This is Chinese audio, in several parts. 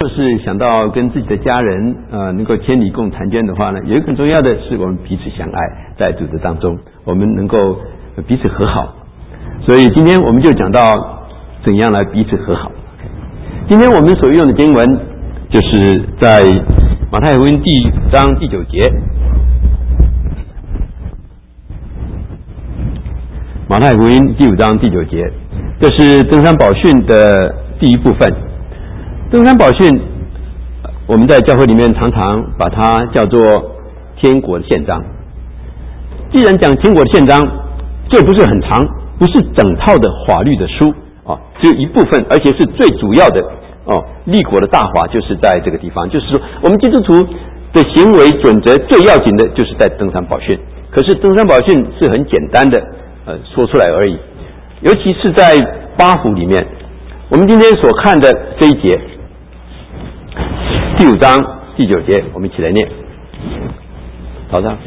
若是想到跟自己的家人能够千里共婵娟的话呢，有一个很重要的是我们彼此相爱，在主的当中我们能够彼此和好。所以今天我们就讲到怎样来彼此和好。今天我们所用的经文就是在马太福音第5章第9节。马太福音第5章第9节，这是登山宝训的第一部分。登山宝训我们在教会里面常常把它叫做天国的宪章。既然讲天国的宪章，这不是很长，不是整套的法律的书只有一部分，而且是最主要的立国的大法就是在这个地方。就是说我们基督徒的行为准则最要紧的就是在登山宝训。可是登山宝训是很简单的说出来而已，尤其是在八福里面。我们今天所看的这一节第5章第9节，我们一起来念。早上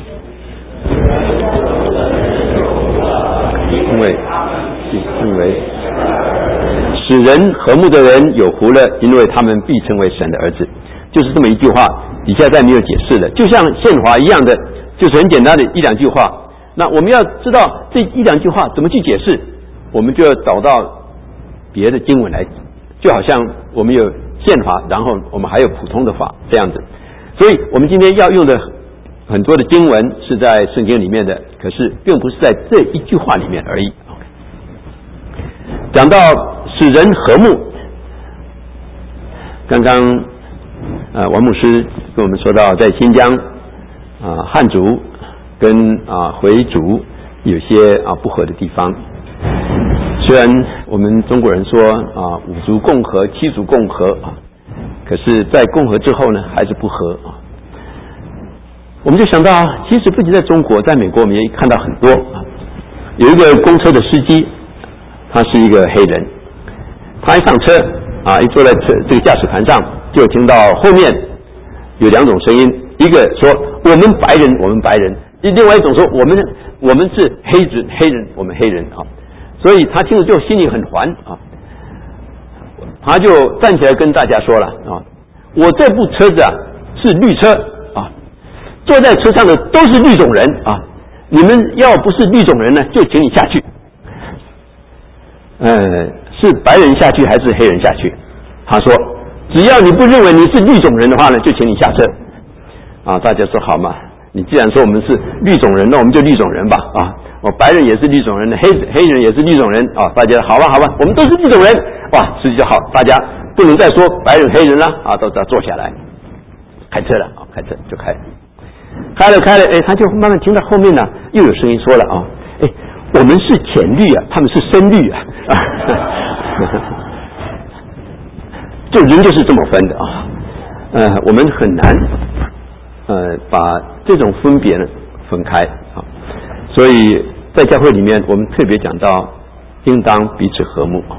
因为使人和睦的人有福了，因为他们必成为神的儿子。就是这么一句话，底下再没有解释了，就像宪法一样的，就是很简单的一两句话。那我们要知道这一两句话怎么去解释，我们就要找到别的经文来，就好像我们有宪法，然后我们还有普通的法这样子。所以我们今天要用的很多的经文是在圣经里面的，可是并不是在这一句话里面而已。讲到使人和睦，刚刚王牧师跟我们说到，在新疆汉族跟回族有些不合的地方。虽然我们中国人说5族共和7族共和可是在共和之后呢还是不和我们就想到其实不仅在中国，在美国我们也看到很多有一个公车的司机，他是一个黑人，他一上车一坐在这个驾驶盘上，就听到后面有2种声音，一个说我们白人，另外一种说我们是黑人，我们黑人所以他听了就心里很烦他就站起来跟大家说了我这部车子是绿车坐在车上的都是绿种人你们要不是绿种人呢，就请你下去。是白人下去还是黑人下去？他说只要你不认为你是绿种人的话呢，就请你下车大家说好嘛，你既然说我们是绿种人，那我们就绿种人吧白人也是绿种人，黑人也是绿种人大家好吧，我们都是绿种人司机就好，大家不能再说白人黑人了都坐下来开车了开车就开了，他就慢慢听到后面呢又有声音说了我们是浅绿他们是深绿就人就是这么分的我们很难把这种分别呢分开所以在教会里面我们特别讲到应当彼此和睦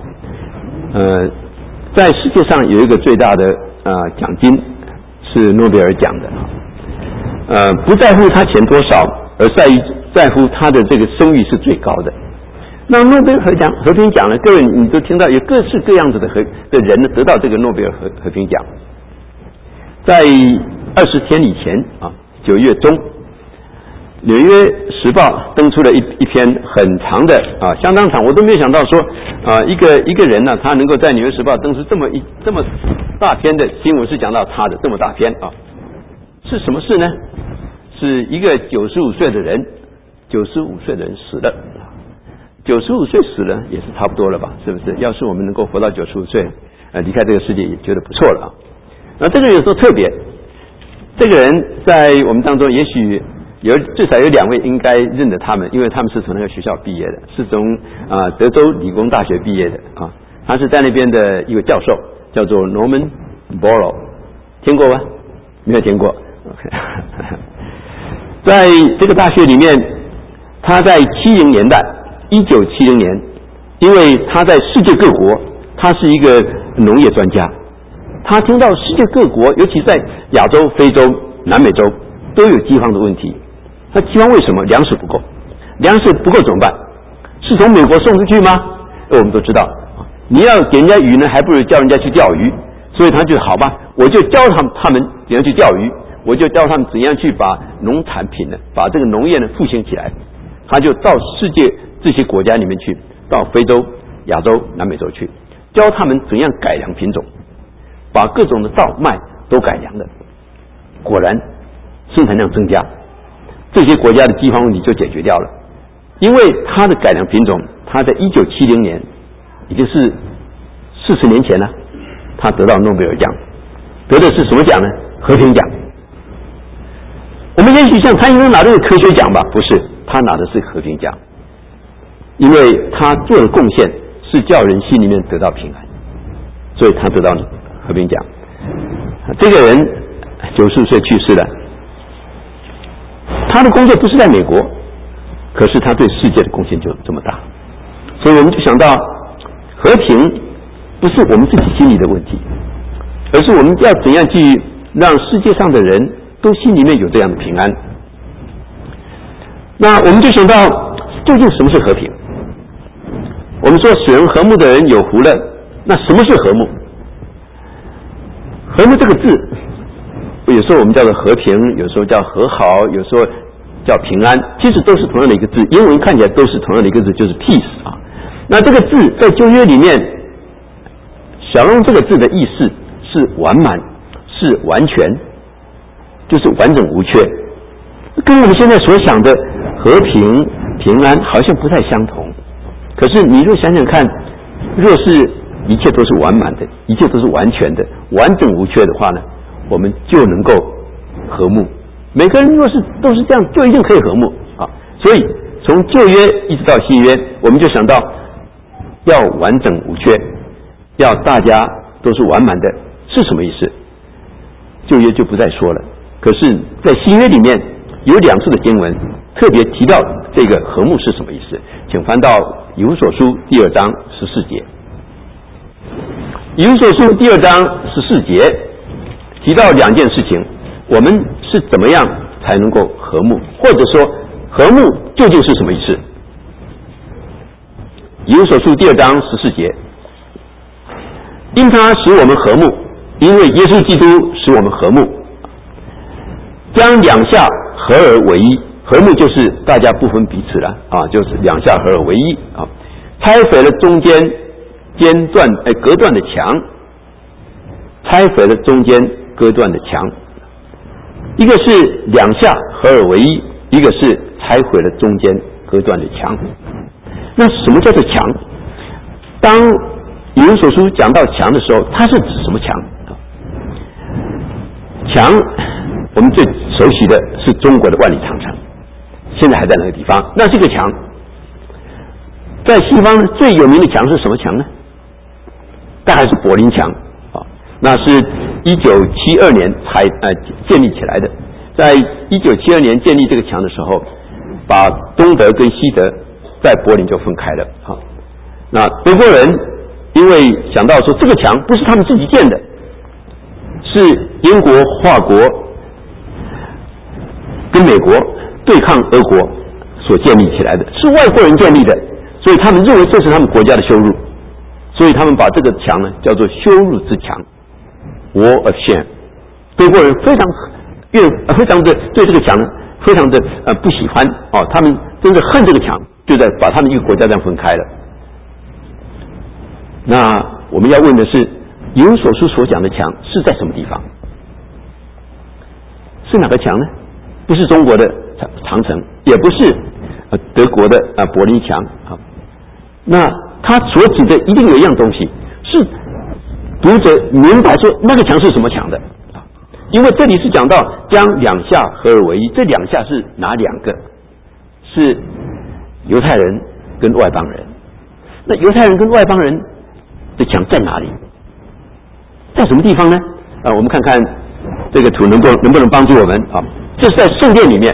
在世界上有一个最大的奖金是诺贝尔奖的不在乎他钱多少，而在乎他的这个声誉是最高的。那诺贝尔和平奖呢，各位你都听到有各式各样子的人呢得到这个诺贝尔和平奖。在20天以前9月中，纽约时报登出了一篇很长的相当长，我都没有想到说一个人呢他能够在纽约时报登出这么大篇的新闻，是讲到他的这么大篇是什么事呢？是一个95岁的人死了。95岁死了也是差不多了吧，是不是？要是我们能够活到95岁离开这个世界也觉得不错了那这个有时候特别，这个人在我们当中也许至少有2位应该认得他们，因为他们是从那个学校毕业的，是从德州理工大学毕业的他是在那边的一个教授，叫做 Norman Borlaug， 听过吗？没有听过在这个大学里面，他在1970年，因为他在世界各国，他是一个农业专家，他听到世界各国，尤其在亚洲、非洲、南美洲都有饥荒的问题。那饥荒为什么？粮食不够，粮食不够怎么办？是从美国送出去吗？我们都知道，你要给人家鱼呢，还不如叫人家去钓鱼。所以他就好吧， 我就教他们怎样去钓鱼，我就教他们怎样去把农产品呢，把这个农业呢复兴起来。他就到世界这些国家里面去，到非洲、亚洲、南美洲去，教他们怎样改良品种，把各种的稻麦都改良了。果然生产量增加，这些国家的饥荒问题就解决掉了。因为他的改良品种，他在1970年，已经是40年前了，他得到诺贝尔奖，得的是什么奖呢？和平奖。我们也许像蔡英文拿的是科学奖吧，不是，他拿的是和平奖，因为他做的贡献是叫人心里面得到平安，所以他得到和平奖。这个人90岁去世了，他的工作不是在美国，可是他对世界的贡献就这么大，所以我们就想到和平不是我们自己心里的问题，而是我们要怎样去让世界上的人都心里面有这样的平安。那我们就想到究竟什么是和平？我们说使人和睦的人有福了，那什么是和睦？和睦这个字有时候我们叫做和平，有时候叫和好，有时候叫平安，其实都是同样的一个字，英文看起来都是同样的一个字，就是 peace 啊。那这个字在旧约里面，小龙这个字的意思是完满，是完全，就是完整无缺，跟我们现在所想的和平平安好像不太相同。可是你若想想看，若是一切都是完满的，一切都是完全的，完整无缺的话呢，我们就能够和睦。每个人若是都是这样，就一定可以和睦啊。所以从旧约一直到新约，我们就想到要完整无缺，要大家都是完满的，是什么意思？旧约就不再说了。可是在新约里面有2处的经文特别提到这个和睦是什么意思，请翻到以弗所书第2章14节。以弗所书第2章14节提到2件事情，我们是怎么样才能够和睦，或者说和睦究竟是什么意思？以弗所书第2章14节，因他使我们和睦，因为耶稣基督使我们和睦，将2下合而为一。和睦就是大家不分彼此了啊，就是2下合而为一啊，拆毁了中间隔断的墙，拆毁了中间隔断的墙。一个是2下合而为一，一个是拆毁了中间隔断的墙。那什么叫做墙？当以弗所书讲到墙的时候，它是指什么墙？墙我们最熟悉的是中国的万里长城，现在还在那个地方，那是一个墙。在西方最有名的墙是什么墙呢？大概是柏林墙啊，那是1972年才建立起来的。在1972年建立这个墙的时候，把东德跟西德在柏林就分开了。好，那德国人因为想到说这个墙不是他们自己建的，是英国、法国跟美国对抗俄国所建立起来的，是外国人建立的，所以他们认为这是他们国家的羞辱，所以他们把这个墙呢叫做羞辱之墙 Wall of Shame。 德国人非常的对这个墙呢非常的不喜欢哦，他们真的恨这个墙，就在把他们一个国家这样分开了。那我们要问的是，以弗所书所讲的墙是在什么地方？是哪个墙呢？不是中国的长城，也不是德国的柏林墙啊。那他所指的一定有一样东西，是读者明白说那个墙是什么墙的啊？因为这里是讲到将2下合而为一，这2下是哪2个？是犹太人跟外邦人。那犹太人跟外邦人的墙在哪里？在什么地方呢？我们看看这个图能不能帮助我们啊？这是在圣殿里面，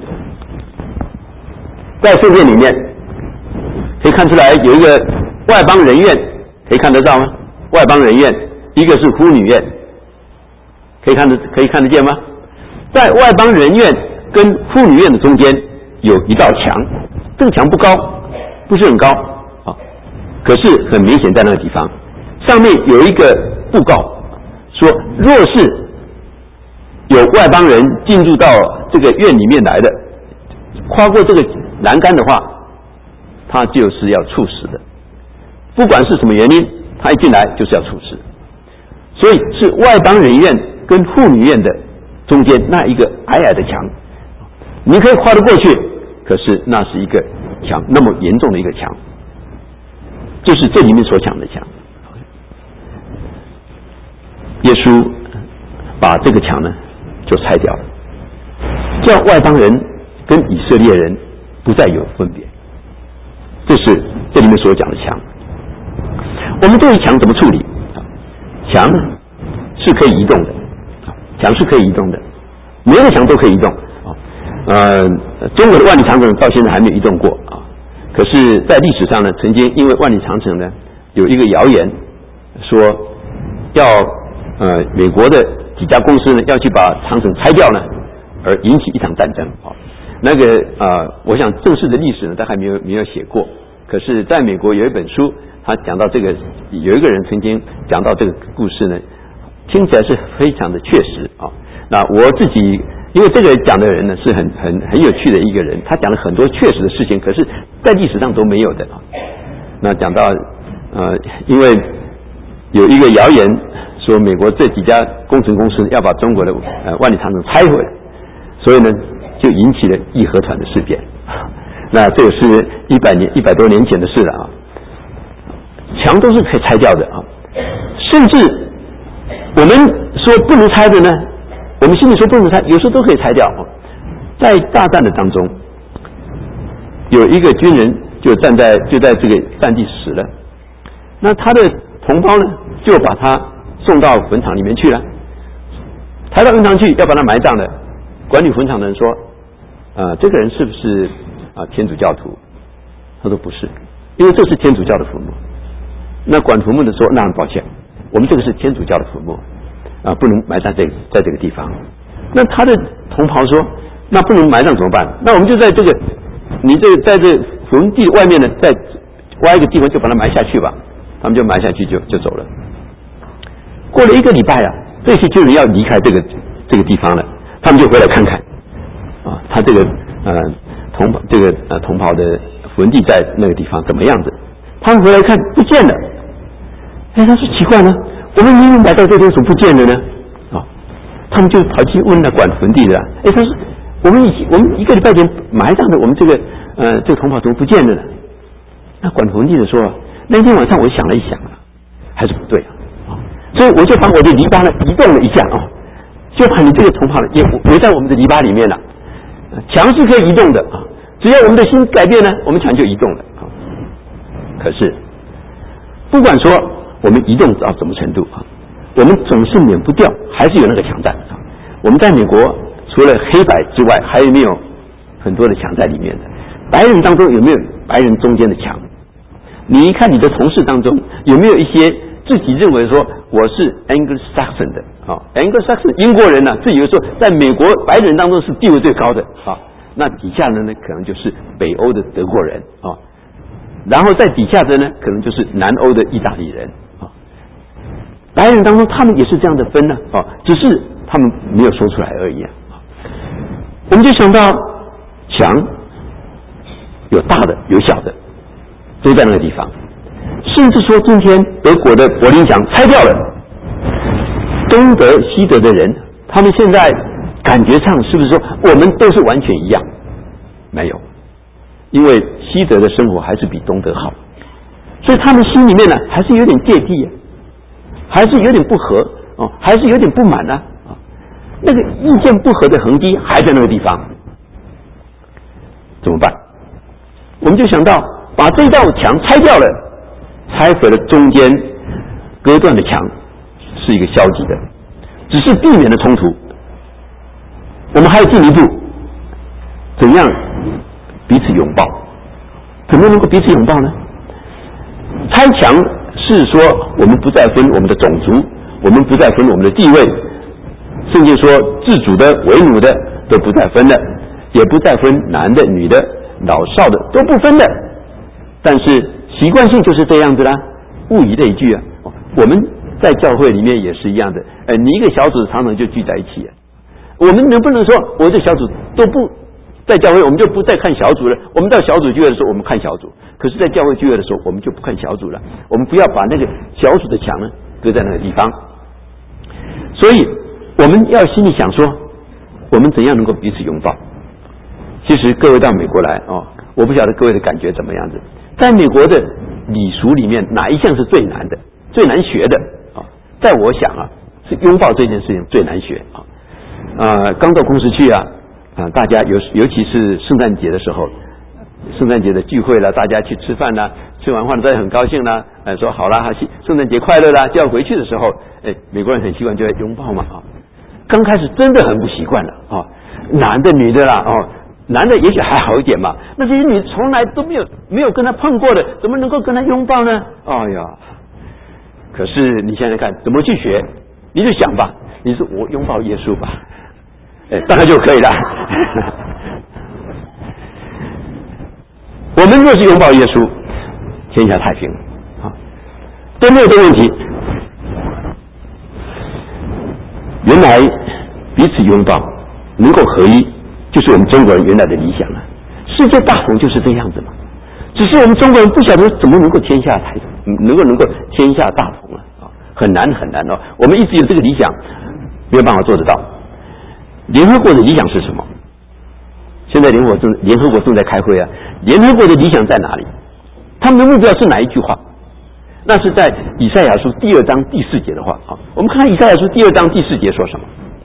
在圣殿里面可以看出来有一个外邦人院，可以看得到吗？外邦人院，一个是妇女院，可以看得见吗？在外邦人院跟妇女院的中间有一道墙，这个墙不高，不是很高啊，可是很明显在那个地方，上面有一个布告， 说若是有外邦人进入到这个院里面来的，跨过这个栏杆的话，他就是要处死的，不管是什么原因，他一进来就是要处死。所以是外邦人院跟妇女院的中间那一个矮矮的墙，你可以跨得过去，可是那是一个墙，那么严重的一个墙，就是这里面所讲的墙。耶稣把这个墙呢就拆掉了，叫外邦人跟以色列人不再有分别。这是这里面所讲的墙。我们对于墙怎么处理？墙是可以移动的，墙是可以移动的，每个墙都可以移动。中国的万里长城到现在还没有移动过啊。可是，在历史上呢，曾经因为万里长城呢有一个谣言说要美国的几家公司呢要去把长城拆掉呢，而引起一场战争啊。那个我想正式的历史呢，他还没有写过。可是，在美国有一本书，他讲到这个，有一个人曾经讲到这个故事呢，听起来是非常的确实啊。那我自己，因为这个讲的人呢是很有趣的一个人，他讲了很多确实的事情，可是在历史上都没有的啊。那讲到因为有一个谣言说美国这几家工程公司要把中国的万里长城拆毁，所以呢就引起了义和团的事变。那这个是100多年前的事了啊。墙都是可以拆掉的啊，甚至我们说不能拆的呢，我们心里说不能拆，有时候都可以拆掉啊。在大战的当中，有一个军人就在这个战地死了，那他的同胞呢就把他送到坟场里面去了，抬到坟场去要把他埋葬了。管理坟场的人说，这个人是不是天主教徒？他说不是，因为这是天主教的坟墓。那管坟墓的说，那很抱歉，我们这个是天主教的坟墓不能埋葬在这个地方。那他的同袍说，那不能埋葬怎么办？那我们就在这个在这坟地外面呢，再挖一个地方就把它埋下去吧。他们就埋下去就走了。过了1个礼拜啊，这些军人要离开这个地方了，他们就回来看看他这个同袍的坟地在那个地方怎么样子？他们回来看不见了。他说奇怪呢，我们明明埋到这边，怎么不见了呢？他们就跑去问那管坟地的，他说我们1个礼拜前埋葬的我们这个同袍怎么不见了呢？那管坟地的说，那天晚上我想了一想还是不对所以我就把我的篱笆呢移动了一下就把你这个同袍也围在我们的篱笆里面了。墙是可以移动的只要我们的心改变呢，我们墙就移动了可是不管说我们移动到什么程度我们总是免不掉，还是有那个墙在我们在美国除了黑白之外，还有没有很多的墙在里面的？白人当中有没有白人中间的墙？你一看你的同事当中有没有一些自己认为说我是 Anglo-Saxon 的Anglo-Saxon 英国人呢，自己说在美国白人当中是地位最高的那底下的呢可能就是北欧的德国人然后在底下的呢可能就是南欧的意大利人白人当中他们也是这样的分呢只是他们没有说出来而已我们就想到墙有大的有小的，都在那个地方。甚至说今天德国的柏林墙拆掉了，东德西德的人他们现在感觉上是不是说我们都是完全一样？没有，因为西德的生活还是比东德好，所以他们心里面呢还是有点芥蒂还是有点不和还是有点不满那个意见不合的痕迹还在那个地方，怎么办？我们就想到把这道墙拆掉了，拆毁了中间隔断的墙，是一个消极的，只是避免了冲突。我们还要进一步，怎样彼此拥抱？怎么能够彼此拥抱呢？拆墙是说我们不再分我们的种族，我们不再分我们的地位，甚至说自主的为奴的都不再分了，也不再分男的女的老少的都不分的。但是习惯性就是这样子啦，物以类聚我们在教会里面也是一样的。你一个小组常常就聚在一起，我们能不能说我这小组都不在教会，我们就不再看小组了？我们到小组聚会的时候，我们看小组；可是，在教会聚会的时候，我们就不看小组了。我们不要把那个小组的墙呢搁在那个地方。所以，我们要心里想说，我们怎样能够彼此拥抱？其实，各位到美国来我不晓得各位的感觉怎么样子。在美国的礼俗里面，哪一项是最难的、最难学的在我想是拥抱这件事情最难学刚到公司去大家尤其是圣诞节的时候，圣诞节的聚会了，大家去吃饭啦，吃完饭大家很高兴啦，说好啦，圣诞节快乐啦，就要回去的时候，美国人很习惯就要拥抱嘛刚开始真的很不习惯了男的女的啦男的也许还好一点嘛，那这些女从来都没有跟他碰过的，怎么能够跟他拥抱呢？哎呀，可是你现在看怎么去学？你就想吧，你说我拥抱耶稣吧，当然就可以了。我们若是拥抱耶稣，天下太平都没有这个问题。原来彼此拥抱能够合一，就是我们中国人原来的理想了。世界大同就是这样子嘛，只是我们中国人不晓得怎么能够天下大同了很难很难我们一直有这个理想，没有办法做得到。联合国的理想是什么？现在联合国正在开会联合国的理想在哪里？他们的目标是哪一句话？那是在以赛亚书第2章第4节的话我们看看以赛亚书第2章第4节说什么。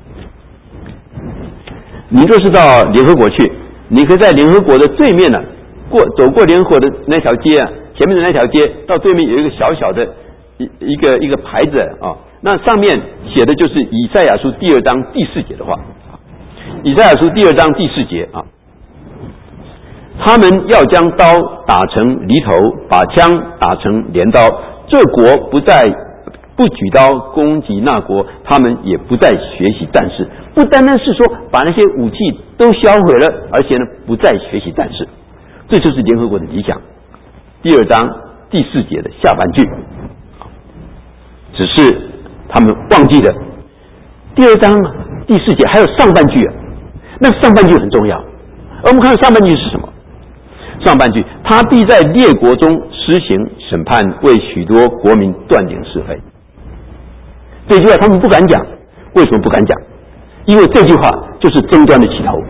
你若是到联合国去，你可以在联合国的对面走过联合国的那条街前面的那条街，到对面有一个小小的一个牌子那上面写的就是以赛亚书第2章第4节的话。以赛亚书第2章第4节他们要将刀打成犁头，把枪打成镰刀，这国不举刀攻击那国，他们也不再学习战事。不单单是说把那些武器都销毁了，而且呢不再学习战事。这就是联合国的理想。第2章第4节的下半句，只是他们忘记了第2章第4节还有上半句那上半句很重要。而我们看上半句是什么？上半句，他必在列国中施行审判，为许多国民断定是非。这句话他们不敢讲，为什么不敢讲？因为这句话就是争端的起头。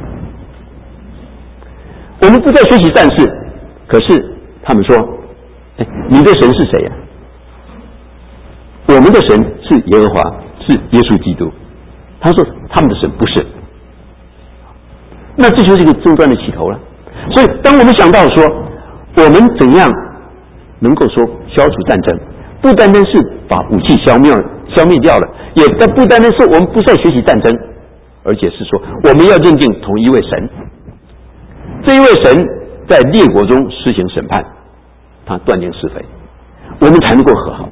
我们不再学习战事，可是他们说你的神是谁我们的神是耶和华，是耶稣基督。他说他们的神不是，那这就是一个争端的起头了。所以当我们想到说我们怎样能够说消除战争，不单单是把武器消灭掉了，也不单单是我们不再学习战争，而且是说我们要认定同一位神，这一位神在列国中施行审判，他断定是非，我们才能够和好。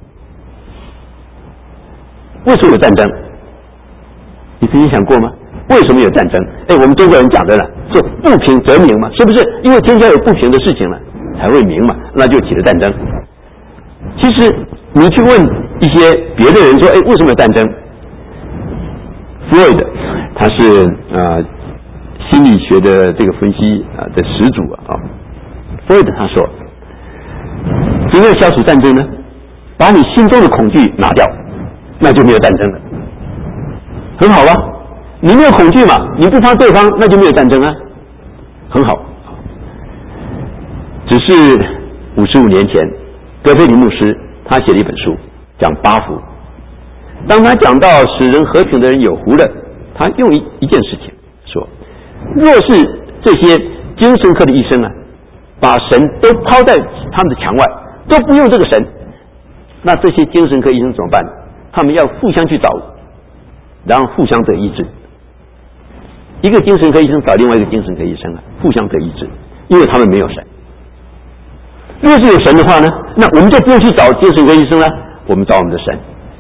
为什么有战争？你曾经想过吗？为什么有战争？我们中国人讲的了，说不平则鸣嘛，是不是？因为天下有不平的事情了，才会鸣嘛，那就起了战争。其实你去问一些别的人说，为什么有战争？弗洛伊德，他是心理学的这个分析的始祖弗洛伊德他说，怎样消除战争呢？把你心中的恐惧拿掉，那就没有战争了，很好啊。你没有恐惧嘛，你不怕对方，那就没有战争很好。只是55年前，格菲里牧师他写了一本书，讲8福。当他讲到使人和平的人有福了，他用一件事情说，若是这些精神科的医生把神都抛在他们的墙外，都不用这个神，那这些精神科医生怎么办？他们要互相去找，然后互相得医治。一个精神科医生找另外一个精神科医生互相得医治，因为他们没有神。若是有神的话呢，那我们就不用去找精神科医生了，我们找我们的神。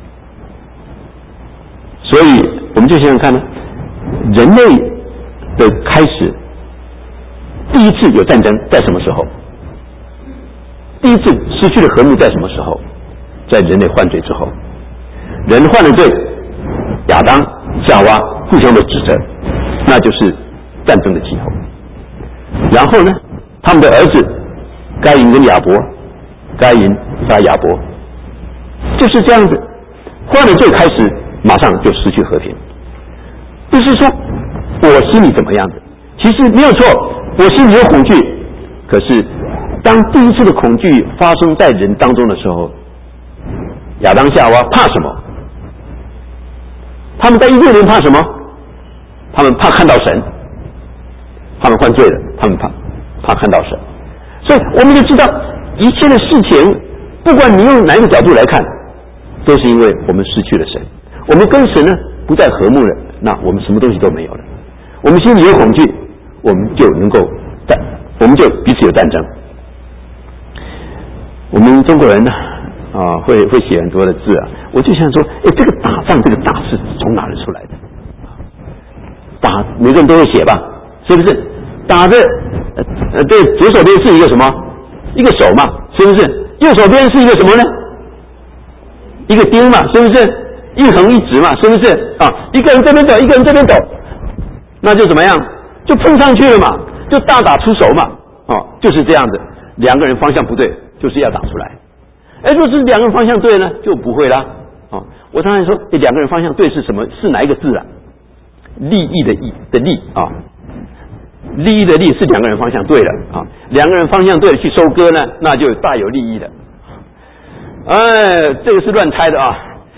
所以我们就想想看人类的开始，第一次有战争在什么时候？第一次失去了和睦在什么时候？在人类犯罪之后。 人犯了罪，亚当、夏娃互相的指责，那就是战争的气候。然后呢，他们的儿子该隐跟亚伯，该隐杀亚伯，就是这样子，犯了罪开始，马上就失去和平。不是说我心里怎么样的，其实没有错，我心里有恐惧。可是当第一次的恐惧发生在人当中的时候，亚当夏娃怕什么？他们在伊甸园怕什么？他们怕看到神，他们犯罪了，他们怕看到神。所以我们就知道一切的事情，不管你用哪一个角度来看，都是因为我们失去了神，我们跟神呢不再和睦了，那我们什么东西都没有了。我们心里有恐惧，我们就彼此有战争。我们中国人呢会写很多的字啊，我就想说，这个打仗这个打是从哪里出来的？打每个人都会写吧，是不是？打的对，左手边是一个什么？一个手嘛，是不是？右手边是一个什么呢？一个钉嘛，是不是？一横一直嘛，是不是？一个人这边走，一个人这边走，那就怎么样？就碰上去了嘛，就大打出手嘛，就是这样子。两个人方向不对，就是要打出来。若是两个人方向对呢，就不会啦。我常常说，两个人方向对是什么？是哪一个字啊？利益的益的利啊，利益的利是两个人方向对了啊。两个人方向对了去收割呢，那就大有利益的。这个是乱猜的啊。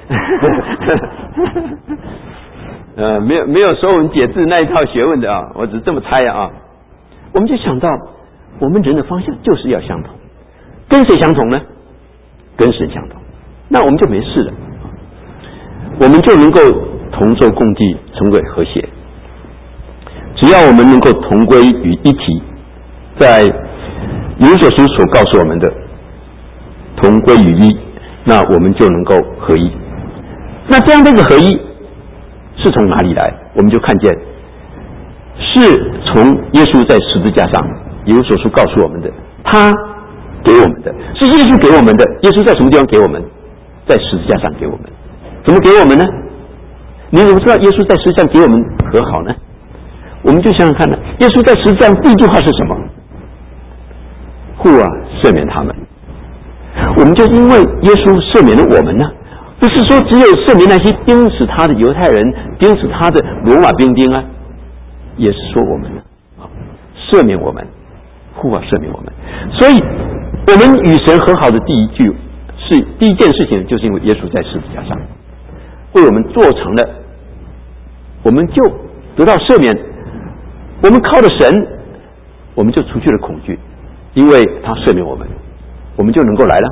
没有说文解字那一套学问的啊，我只是这么猜啊。我们就想到，我们人的方向就是要相同，跟谁相同呢？跟神相同，那我们就没事了，我们就能够同舟共济，成为和谐。只要我们能够同归于一体，在以弗所书所告诉我们的同归于一，那我们就能够合一。那这样的一个合一是从哪里来？我们就看见是从耶稣在十字架上，以弗所书告诉我们的，他给我们的，是耶稣给我们的。耶稣在什么地方给我们？在十字架上给我们。怎么给我们呢？你怎么知道耶稣在十字架给我们和好呢？我们就想想看呢，耶稣在十字架上第一句话是什么？父啊，赦免他们。我们就因为耶稣赦免了我们呢，不是说只有赦免那些钉死他的犹太人，钉死他的罗马兵丁啊，也是说我们呢，赦免我们，父啊，赦免我们。所以我们与神和好的第一件事情，就是因为耶稣在十字架上为我们做成了，我们就得到赦免。我们靠着神，我们就除去了恐惧，因为他赦免我们，我们就能够来了。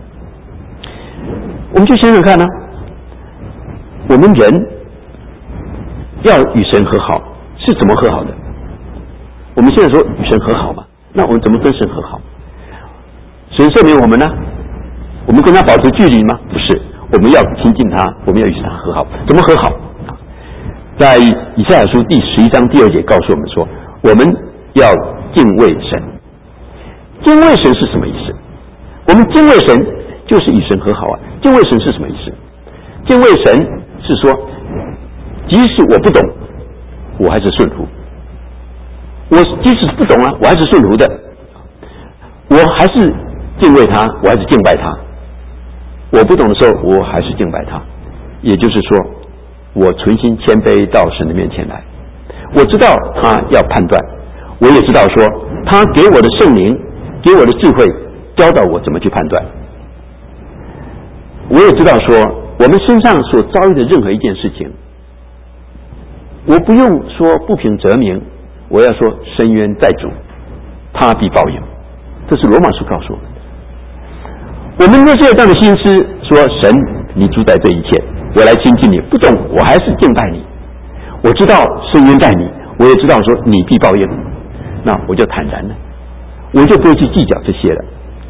我们就想想看呢，我们人要与神和好是怎么和好的？我们现在说与神和好嘛，那我们怎么跟神和好？神赦免我们呢？我们跟他保持距离吗？不是，我们要亲近他，我们要与他和好。怎么和好？在以赛亚书第11章第2节告诉我们说，我们要敬畏神。敬畏神是什么意思？我们敬畏神就是与神和好啊。敬畏神是什么意思？敬畏神是说，即使我不懂，我还是顺服。我即使不懂啊，我还是顺服的。我还是敬畏他，我还是敬拜他。我不懂的时候，我还是敬拜他。也就是说，我存心谦卑到神的面前来。我知道他要判断，我也知道说他给我的圣灵，给我的智慧，教导我怎么去判断。我也知道说我们身上所遭遇的任何一件事情，我不用说不平则鸣，我要说深渊在主，他必报应。这是罗马书告诉我们的。我们若是有这样的心思，说神你主宰这一切，我来亲近你，不懂我还是敬拜你。我知道深渊在你，我也知道说你必报应，那我就坦然了，我就不会去计较这些了。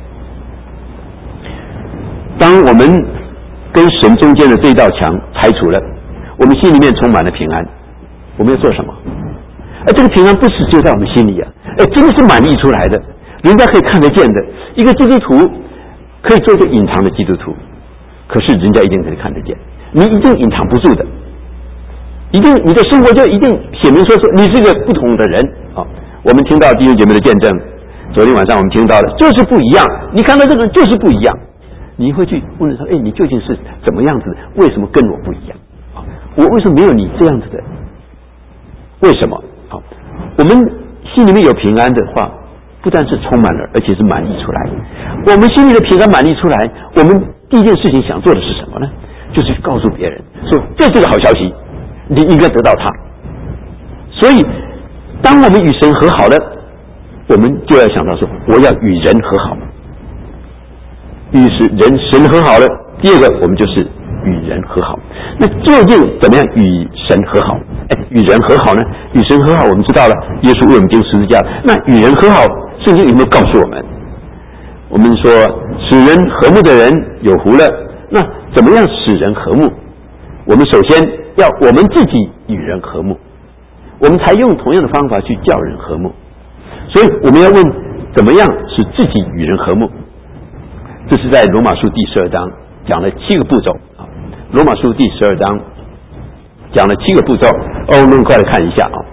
当我们跟神中间的这道墙拆除了，我们心里面充满了平安，我们要做什么？这个平安不是就在我们心里啊，真的是满溢出来的，人家可以看得见的。一个基督徒可以做一个隐藏的基督徒，可是人家一定可以看得见。 你一定隐藏不住的，一定你的生活就一定写明说你是个不同的人啊。我们听到弟兄姐妹的见证，昨天晚上我们听到的就是不一样，你看到这个人就是不一样，你会去问说，你究竟是怎么样子的？为什么跟我不一样？我为什么没有你这样子的？为什么？我们心里面有平安的话，不但是充满了，而且是满意出来。我们心里的平安满意出来，我们第一件事情想做的是什么呢？就是告诉别人说这是个好消息，你应该得到它。所以当我们与神和好了，我们就要想到说我要与人和好。与神和好了，第二个我们就是与人和好。那究竟怎么样与神和好？与人和好呢？与神和好我们知道了，耶稣为我们钉十字架。那与人和好，圣经有没有告诉我们？我们说使人和睦的人有福了。那怎么样使人和睦？我们首先要我们自己与人和睦，我们才用同样的方法去叫人和睦。所以我们要问，怎么样使自己与人和睦？这是在罗马书第12章讲了7个步骤啊。罗马书第12章讲了7个步骤，我们快来看一下啊。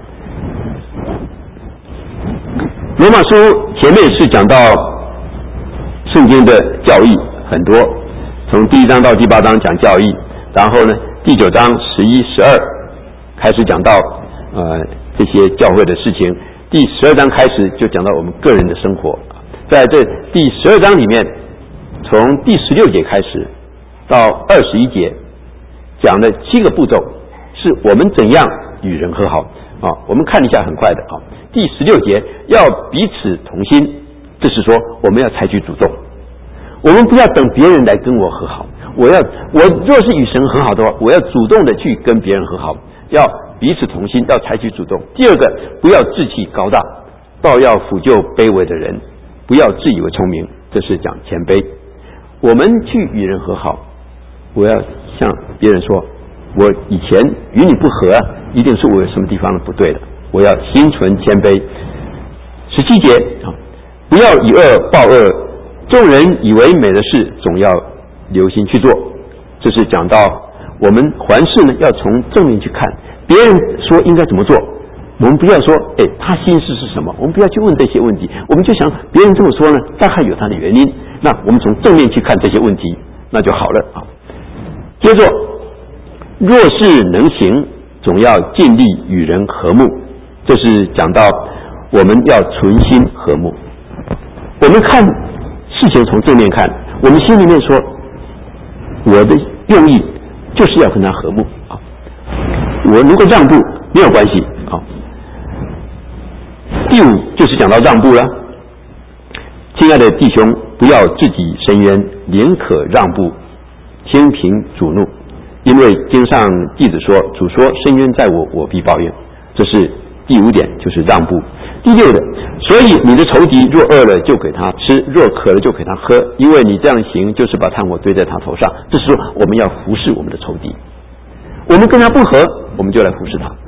罗马书前面是讲到圣经的教义很多，从第1章到第8章讲教义，然后呢第9章11、12开始讲到这些教会的事情，第12章开始就讲到我们个人的生活。在这第12章里面，从第16节开始到21节讲了7个步骤，是我们怎样与人和好啊。我们看一下，很快的啊。第16节要彼此同心，这是说我们要采取主动，我们不要等别人来跟我和好，我若是与神和好的话，我要主动的去跟别人和好，要彼此同心，要采取主动。第二个，不要志气高大，倒要抚救卑微的人，不要自以为聪明，这是讲谦卑。我们去与人和好，我要向别人说，我以前与你不和，一定是我有什么地方不对的，我要心存谦卑。17节不要以恶报恶，众人以为美的事总要留心去做。这是讲到我们凡事呢要从正面去看，别人说应该怎么做，我们不要说他心事是什么，我们不要去问这些问题，我们就想别人这么说呢，大概有他的原因，那我们从正面去看这些问题，那就好了啊。接着，若是能行，总要尽力与人和睦。这是讲到我们要存心和睦。我们看事情从正面看，我们心里面说，我的用意就是要跟他和睦啊。我如果让步没有关系啊。第5就是讲到让步了。亲爱的弟兄，不要自己伸冤，宁可让步，轻平主怒，因为经上记着说，主说伸冤在我，我必报应。这是第5点，就是让步。第6的，所以你的仇敌若饿了就给他吃，若渴了就给他喝，因为你这样行，就是把炭火堆在他头上。这是说我们要服侍我们的仇敌，我们跟他不合，我们就来服侍他，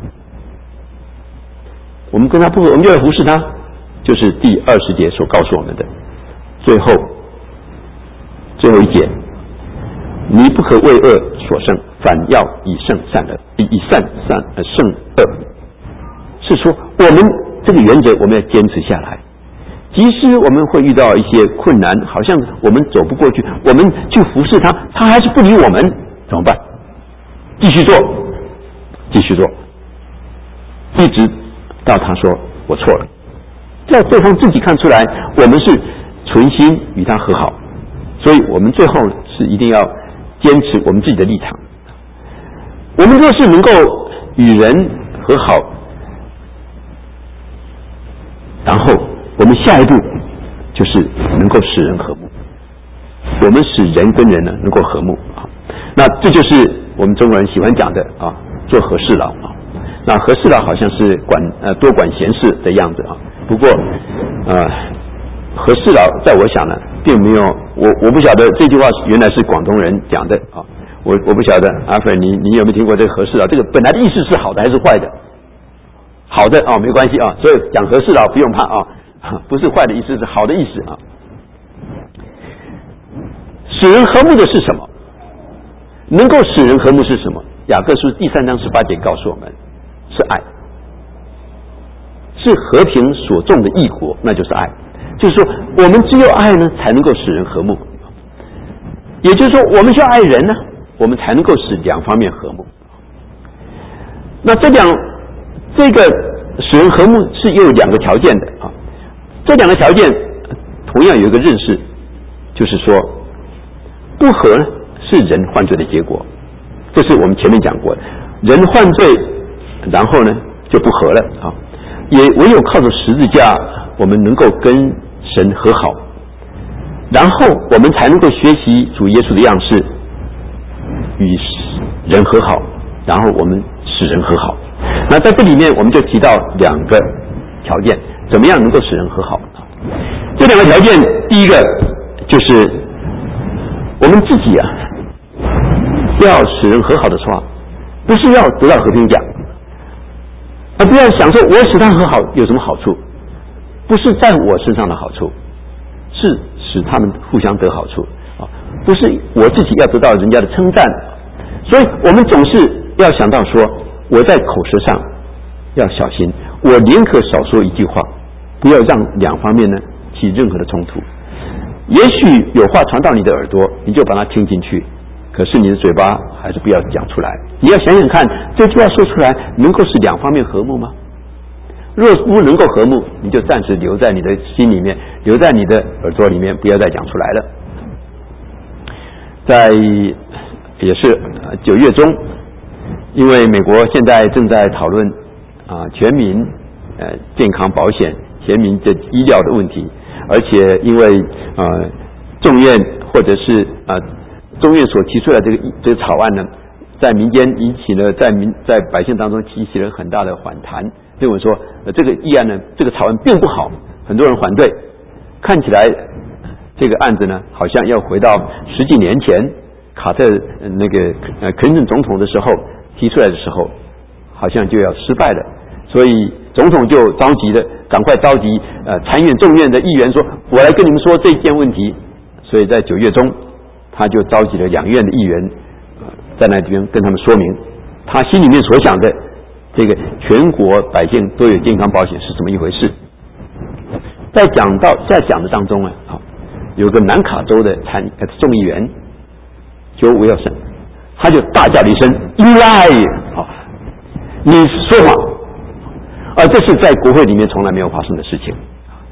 我们跟他不合，我们就来服侍他，就是第20节所告诉我们的。最后一节，你不可为恶所胜，反要以善胜恶。是说我们这个原则我们要坚持下来，即使我们会遇到一些困难，好像我们走不过去，我们去服侍他，他还是不理我们，怎么办？继续做，一直到他说我错了，叫对方自己看出来我们是存心与他和好。所以我们最后是一定要坚持我们自己的立场。我们若是能够与人和好，然后我们下一步就是能够使人和睦，我们使人跟人呢能够和睦啊。那这就是我们中国人喜欢讲的啊，做和事佬啊。那和事佬好像是多管闲事的样子啊。不过和事佬在我想呢，并没有我不晓得这句话原来是广东人讲的啊。我不晓得阿飞你有没有听过这个和事佬？这个本来的意思是好的还是坏的？好的啊，没关系啊，所以讲和事佬不用怕啊，不是坏的意思，是好的意思啊。使人和睦的是什么？ 能够使人和睦是什么？雅各书第3章18节告诉我们，是爱，是和平所种的义果，那就是爱。就是说，我们只有爱呢，才能够使人和睦。也就是说，我们需要爱人呢，我们才能够使两方面和睦。那这个使人和睦是有2个条件的啊。这2个条件同样有一个认识，就是说，不和呢是人犯罪的结果，这是我们前面讲过的。人犯罪，然后呢就不和了啊。也唯有靠着十字架，我们能够跟神和好，然后我们才能够学习主耶稣的样式，与人和好，然后我们使人和好。那在这里面我们就提到2个条件，怎么样能够使人和好？这2个条件，第一个就是我们自己要使人和好的话，不是要得到和平奖，而不要想说我使他和好有什么好处，不是在我身上的好处，是使他们互相得好处啊，不是我自己要得到人家的称赞。所以我们总是要想到说，我在口舌上要小心，我宁可少说一句话，不要让2方面呢起任何的冲突。也许有话传到你的耳朵，你就把它听进去，可是你的嘴巴还是不要讲出来。你要想想看，这句话说出来能够使2方面和睦吗？若不能够和睦，你就暂时留在你的心里面，留在你的耳朵里面，不要再讲出来了。在也是9月中，因为美国现在正在讨论全民健康保险、全民的医疗的问题，而且因为众院或者是众院所提出来这个草案呢，在民间引起了在百姓当中引起了很大的反弹，认为说这个议案呢，这个草案并不好，很多人反对。看起来这个案子呢，好像要回到10几年前卡特那个肯尼迪总统的时候提出来的时候，好像就要失败了。所以总统就着急的赶快召集参院众院的议员说，我来跟你们说这件问题。所以在9月中，他就召集了2院的议员在那边跟他们说明他心里面所想的这个全国百姓都有健康保险是怎么一回事。在讲的当中呢，有个南卡州的众议员Joe Wilson， 他就大叫了一声 "You lie"， 你说谎，而这是在国会里面从来没有发生的事情。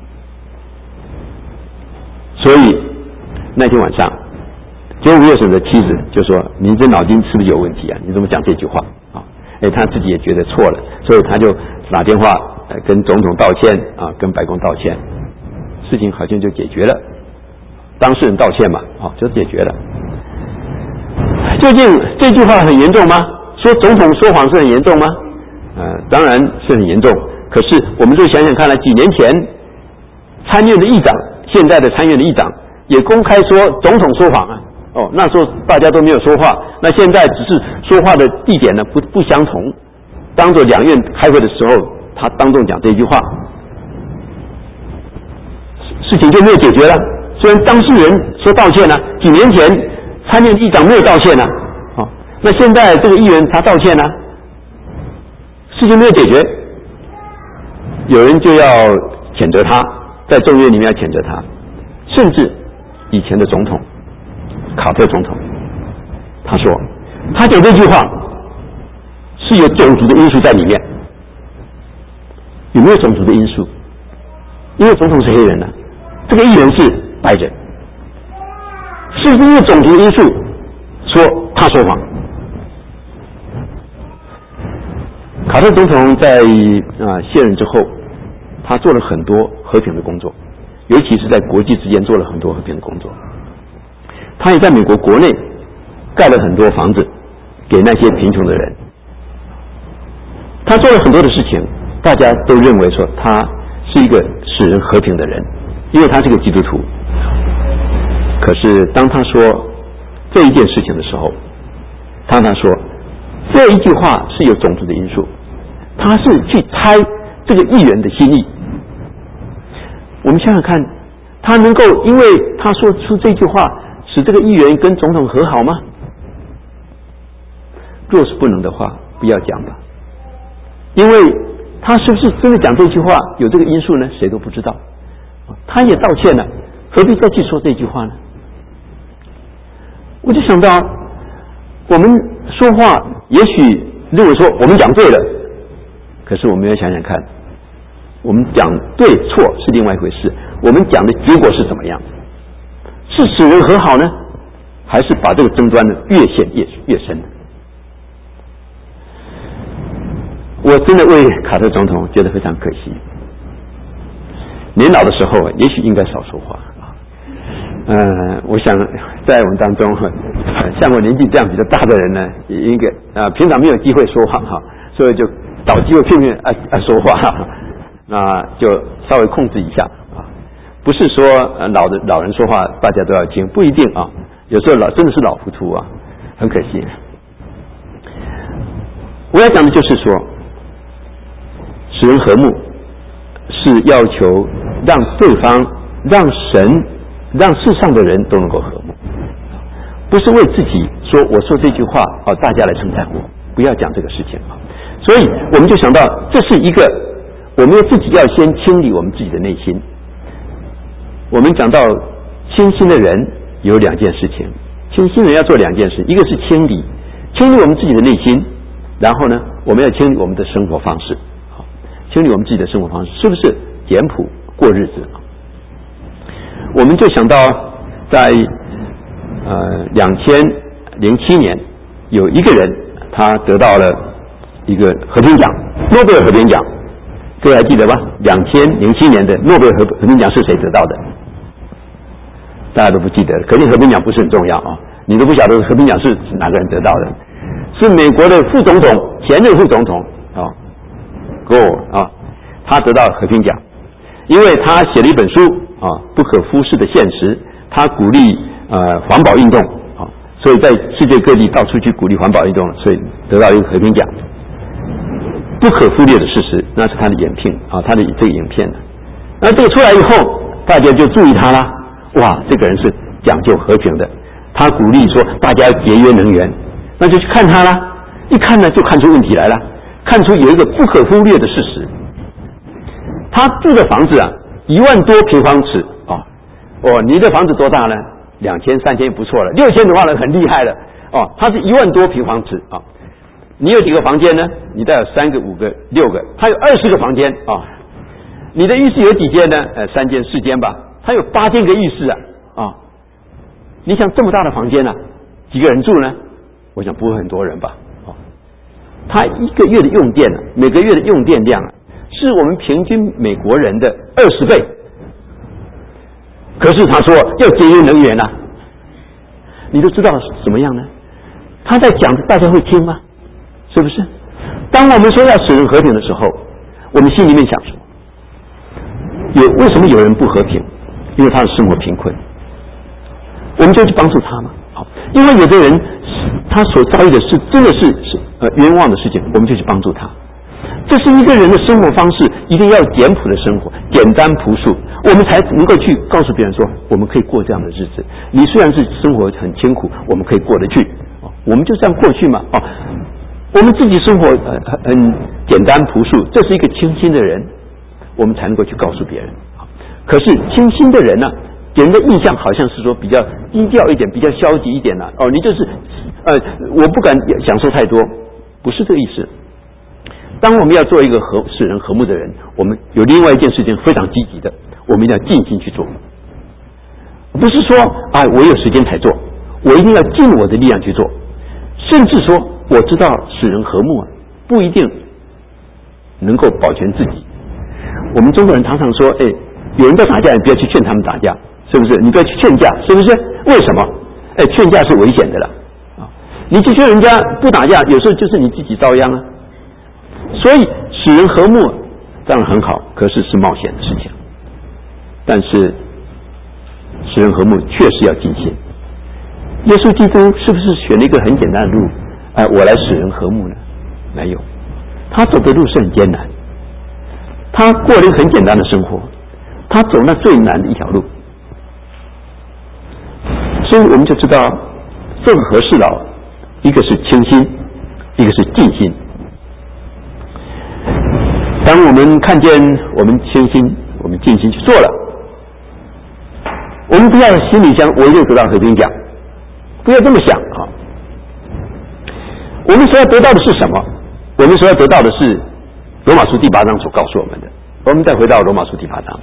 所以那天晚上Joe Wilson 的妻子就说，你这脑筋是不是有问题啊？你怎么讲这句话啊？他自己也觉得错了，所以他就打电话跟总统道歉跟白宫道歉，事情好像就解决了。当事人道歉嘛，就解决了。究竟这句话很严重吗？说总统说谎是很严重吗？当然是很严重。可是我们就想想看了，几年前参院的议长，现在的参院的议长也公开说总统说谎那时候大家都没有说话，那现在只是说话的地点呢不相同。当着2院开会的时候，他当众讲这句话，事情就没有解决了。虽然当事人说道歉了，几年前参院议长没有道歉那现在这个议员他道歉了，事情没有解决，有人就要谴责他，在众院里面要谴责他，甚至以前的总统卡特总统，他说他讲这句话是有种族的因素在里面。有没有种族的因素？因为总统是黑人这个议员是白人，是因为种族的因素说他说谎。卡特总统在卸任之后，他做了很多和平的工作，尤其是在国际之间做了很多和平的工作。他也在美国国内盖了很多房子给那些贫穷的人。他做了很多的事情，大家都认为说他是一个使人和平的人，因为他是个基督徒。可是当他说这一件事情的时候，他说这一句话是有种族的因素，他是去猜这个议员的心意。我们想想看，他能够因为他说出这句话使这个议员跟总统和好吗？ 若是不能的话，不要讲吧，因为他是不是真的讲这句话有这个因素呢？谁都不知道。他也道歉了，何必再去说这句话呢？我就想到，我们说话也许认为说我们讲对了，可是我们要想想看，我们讲对错是另外一回事，我们讲的结果是怎么样？是使人和好呢，还是把这个争端呢越陷越深呢？我真的为卡特总统觉得非常可惜。年老的时候，也许应该少说话。我想在我们当中，像我年纪这样比较大的人呢，也应该平常没有机会说话哈，所以就找机会拼命说话，那就稍微控制一下啊。不是说老人说话大家都要听，不一定啊。有时候真的是老糊涂啊，很可惜。我要讲的就是说，使人和睦是要求让对方、让神、让世上的人都能够和睦，不是为自己说我说这句话大家来称赞我，不要讲这个事情啊。所以我们就想到，这是一个我们自己要先清理我们自己的内心。我们讲到清心的人有两件事情，清心人要做两件事，一个是清理我们自己的内心，然后呢，我们要清理我们的生活方式。清理我们自己的生活方式，是不是简朴过日子？我们就想到在2007年有一个人他得到了一个和平奖，诺贝尔和平奖，各位还记得吧？2007年的诺贝尔和平奖是谁得到的？大家都不记得了，可见和平奖不是很重要啊！你都不晓得和平奖是哪个人得到的，是美国的副总统，前任副总统Gore 他得到和平奖，因为他写了一本书不可忽视的现实，他鼓励环保运动所以在世界各地到处去鼓励环保运动，所以得到一个和平奖。不可忽略的事实，那是他的影片他的这个影片。那这个出来以后，大家就注意他啦。哇，这个人是讲究和平的，他鼓励说大家要节约能源，那就去看他啦。一看呢，就看出问题来了，看出有一个不可忽略的事实。他住的房子1万多平方尺你的房子多大呢？2000、3000不错了，6000的话呢很厉害了他是1万多平方尺你有几个房间呢？你大概有3个、5个、6个，他有20个房间你的浴室有几间呢？3间、4间吧，他有8间个浴室你想这么大的房间几个人住呢？我想不会很多人吧他1个月的用电每个月的用电量是我们平均美国人的20倍，可是他说要节约能源你都知道怎么样呢？他在讲大家会听吗？是不是？当我们说要使人和平的时候，我们心里面想什么？为什么有人不和平？因为他的生活贫困，我们就去帮助他嘛。因为有的人他所遭遇的是真的是冤枉的事情，我们就去帮助他。这是一个人的生活方式，一定要简朴的生活，简单朴素，我们才能够去告诉别人说，我们可以过这样的日子。你虽然是生活很清苦，我们可以过得去，我们就这样过去嘛。我们自己生活很简单朴素，这是一个清心的人，我们才能够去告诉别人。可是清心的人给人的印象好像是说比较低调一点，比较消极一点你就是我不敢享受太多，不是这个意思。当我们要做一个使人和睦的人，我们有另外一件事情非常积极的，我们一定要尽心去做，不是说我有时间才做，我一定要尽我的力量去做。甚至说我知道使人和睦不一定能够保全自己。我们中国人常常说有人在打架，你不要去劝他们打架，是不是？你不要去劝架，是不是？为什么？劝架是危险的了你去劝人家不打架，有时候就是你自己遭殃所以使人和睦当然很好，可是是冒险的事情。但是使人和睦确实要尽心。耶稣基督是不是选了一个很简单的路我来使人和睦呢？没有，他走的路是很艰难，他过了一个很简单的生活，他走那最难的一条路。所以我们就知道这个和事佬，一个是清心， 一个是尽心。当我们看见我们谦心，我们尽心去做了，我们不要心里想我一定得到和平奖，不要这么想啊。我们所要得到的是什么？我们所要得到的是罗马书第8章所告诉我们的。我们再回到罗马书第8章，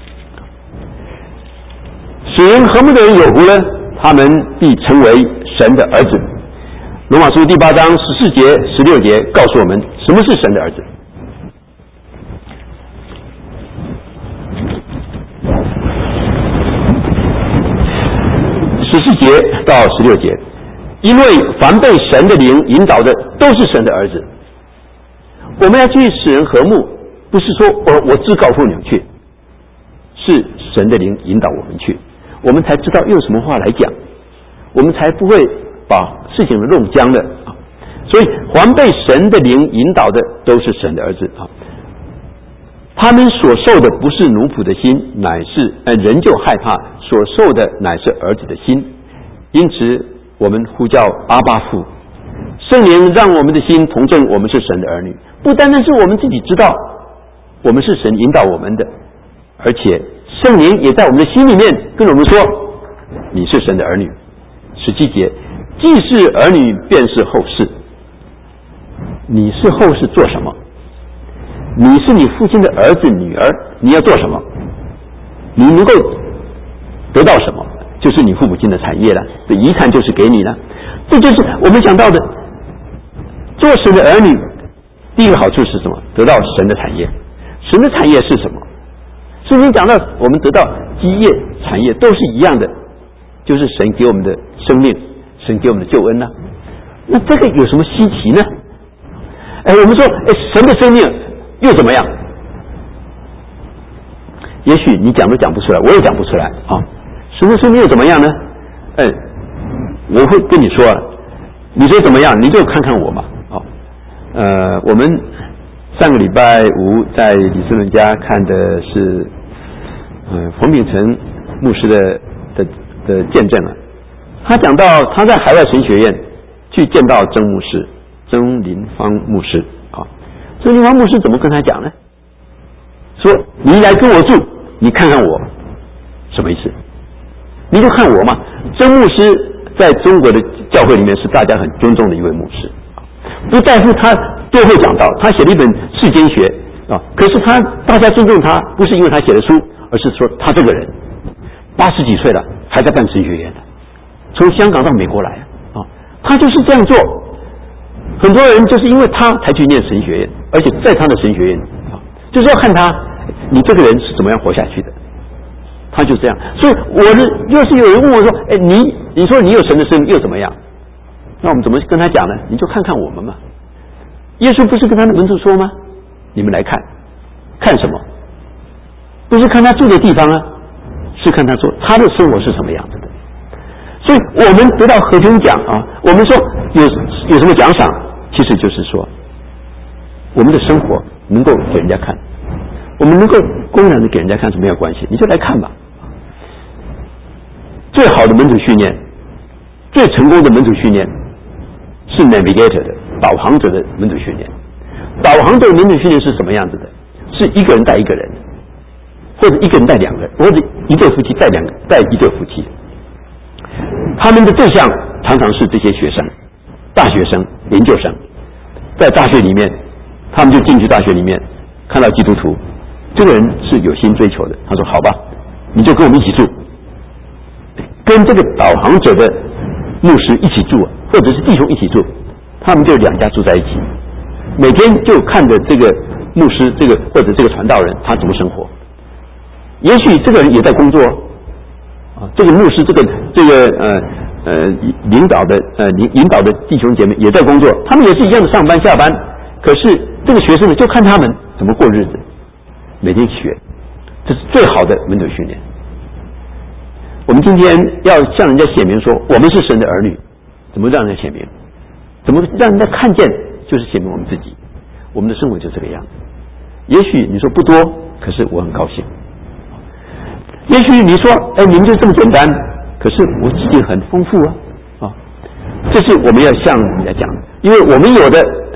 使人和睦的人有福呢，他们必成为神的儿子。罗马书第8章14节、16节告诉我们什么是神的儿子。14节到16节，因为凡被神的灵引导的，都是神的儿子。我们要去使人和睦，不是说我自告奋勇去，是神的灵引导我们去，我们才知道用什么话来讲，我们才不会把事情弄僵了啊。所以凡被神的灵引导的，都是神的儿子啊。他们所受的不是奴仆的心，乃是人就害怕，所受的乃是儿子的心。因此我们呼叫阿爸父。圣灵让我们的心同证我们是神的儿女，不单单是我们自己知道我们是神引导我们的，而且圣灵也在我们的心里面跟我们说你是神的儿女。17节，既是儿女便是后世。你是后世做什么？你是你父亲的儿子女儿，你要做什么？你能够得到什么？就是你父母亲的产业了，这遗产就是给你了。这就是我们讲到的做神的儿女第一个好处是什么？得到神的产业。神的产业是什么？圣经讲到我们得到基业产业都是一样的，就是神给我们的生命，神给我们的救恩啊。那这个有什么稀奇呢？我们说神的生命又怎么样？也许你讲都讲不出来，我也讲不出来啊。神的生命又怎么样呢？我会跟你说，你说怎么样，你就看看我吧。我们上个礼拜五在李思伦家看的是冯秉成牧师的见证啊。他讲到他在海外神学院去见到曾林芳牧师啊。曾林芳牧师怎么跟他讲呢？说你来跟我住，你看看我，什么意思？你就看我嘛。曾牧师在中国的教会里面是大家很尊重的一位牧师，不在乎他多会讲道，他写了一本世间学啊。可是大家尊重他，不是因为他写的书，而是说他这个人80几岁了，还在办神学院的，从香港到美国来啊，他就是这样做。很多人就是因为他才去念神学院，而且在他的神学院啊，就是要看他你这个人是怎么样活下去的。他就这样。所以要是有人问我说你说你有神的生命又怎么样？那我们怎么跟他讲呢？你就看看我们嘛。耶稣不是跟他的门徒说吗？你们来看什么？不是看他住的地方啊，是看他说他的生活是什么样子的。所以我们得到和平奖啊，我们说有什么奖赏？其实就是说我们的生活能够给人家看，我们能够公然的给人家看是没有关系，你就来看吧。最好的门徒训练，最成功的门徒训练是 navigator 的导航者的门徒训练。导航者的门徒训练是什么样子的？是一个人带一个人，或者一个人带2个人，或者一对夫妻带一对夫妻。他们的对象常常是这些学生、大学生、研究生。在大学里面，他们就进去大学里面，看到基督徒，这个人是有心追求的，他说好吧，你就跟我们一起住，跟这个导航者的牧师一起住，或者是弟兄一起住，他们就2家住在一起，每天就看着这个牧师或者这个传道人他怎么生活。也许这个人也在工作啊，这个牧师引导的弟兄姐妹也在工作，他们也是一样的上班下班。可是这个学生呢，就看他们怎么过日子，每天学，这是最好的门徒训练。我们今天要向人家显明说我们是神的儿女，怎么让人家显明？怎么让人家看见？就是显明我们自己，我们的生活就这个样子。也许你说不多，可是我很高兴。也许你说你们就这么简单，可是我自己很丰富啊。这是我们要向人家讲的，因为我们有的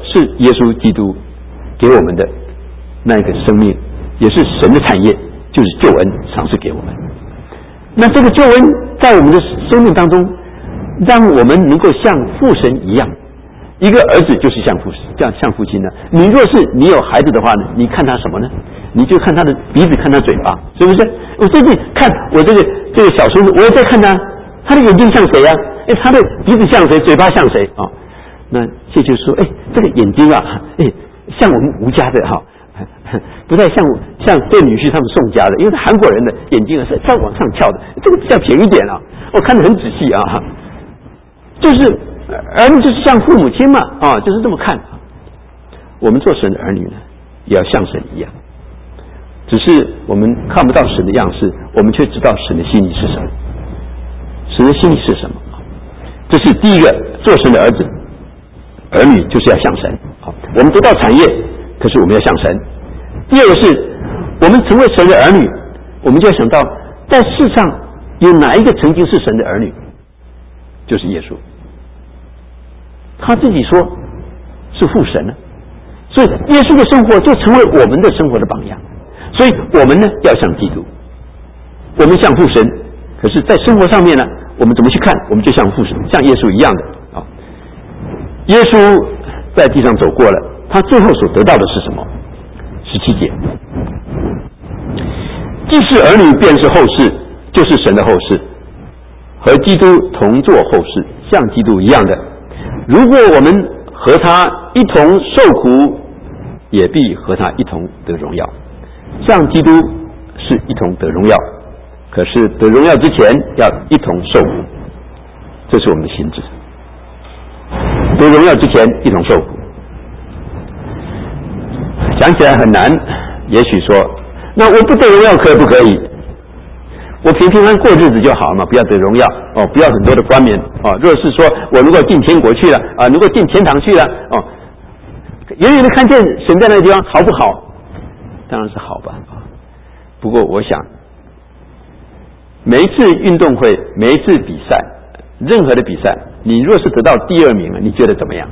是耶稣基督给我们的那个生命，也是神的产业，就是救恩赏赐给我们。那这个救恩在我们的生命当中，让我们能够像父神一样，一个儿子就是像父亲呢。你若是你有孩子的话呢，你看他什么呢？你就看他的鼻子，看他嘴巴，是不是？我最近看我这个小孙子，我也在看他的眼睛像谁啊？他的鼻子像谁？嘴巴像谁啊？那谢就说，这个眼睛啊，像我们吴家的哈，不太像对女婿他们宋家的，因为韩国人的眼睛是在往上翘的，这个比较便宜点啊。我看得很仔细啊，就是儿女就是像父母亲嘛，就是这么看。我们做神的儿女呢，也要像神一样，只是我们看不到神的样式，我们却知道神的心意是什么。神的心意是什么？这是第一个，做神的儿女就是要像神。我们得到产业，可是我们要像神。第二个是，我们成为神的儿女，我们就要想到，在世上有哪一个曾经是神的儿女？就是耶稣。他自己说是父神呢，所以耶稣的生活就成为我们的生活的榜样。所以我们呢要像基督，我们像父神，可是在生活上面呢，我们怎么去看？我们就像父神，像耶稣一样的啊。耶稣在地上走过了，他最后所得到的是什么？17节，既是儿女，便是后世，就是神的后世，和基督同作后世，像基督一样的。如果我们和他一同受苦，也必和他一同得荣耀。像基督是一同得荣耀，可是得荣耀之前要一同受苦，这是我们的心志。得荣耀之前一同受苦，讲起来很难。也许说，那我不得荣耀可不可以？我平平安过日子就好嘛，不要得荣耀不要很多的冠冕若是说我如果进天国去了如果进天堂去了远远的看见神在那个地方好不好？当然是好吧不过我想，每一次运动会，每一次比赛，任何的比赛，你若是得到第2名你觉得怎么样？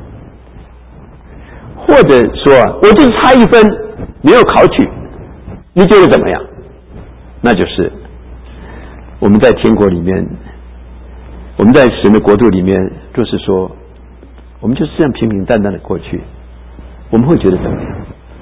或者说我就是差1分没有考取，你觉得怎么样？那就是我们在天国里面，我们在神的国度里面，就是说我们就是这样平平淡淡的过去，我们会觉得怎么样？